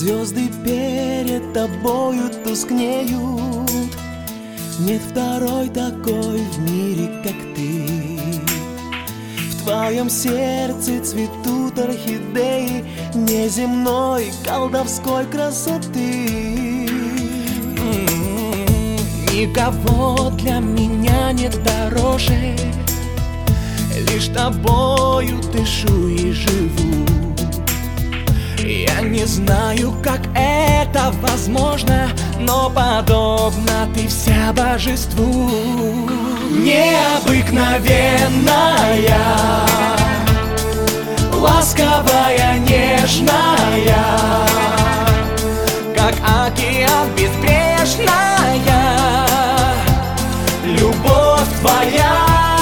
Звезды перед тобою тускнеют. Нет второй такой в мире, как ты. В твоем сердце цветут орхидеи неземной колдовской красоты. Никого для меня нет дороже, лишь тобою дышу и живу. Я не знаю, как это возможно, но подобна ты вся божеству. Необыкновенная, ласковая, нежная, как океан безбрежная, любовь твоя.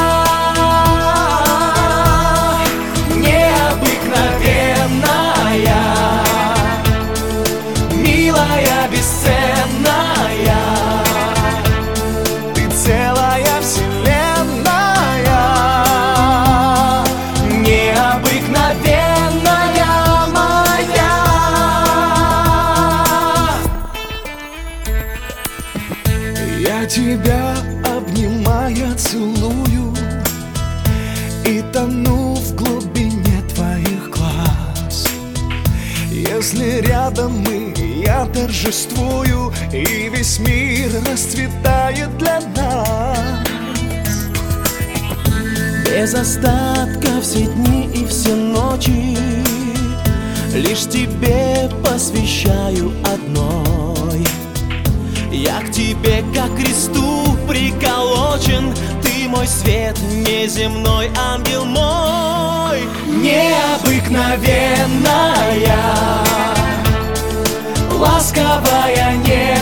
Милая, бесценная, ты целая вселенная, необыкновенная моя. Я тебя обнимая целую и тону в глубине твоих глаз. Если рядом мы, я торжествую, и весь мир расцветает для нас. Без остатка все дни и все ночи лишь тебе посвящаю одной. Я к тебе, как к кресту приколочен, ты мой свет, неземной ангел мой. Необыкновенная, ласковая, нежная,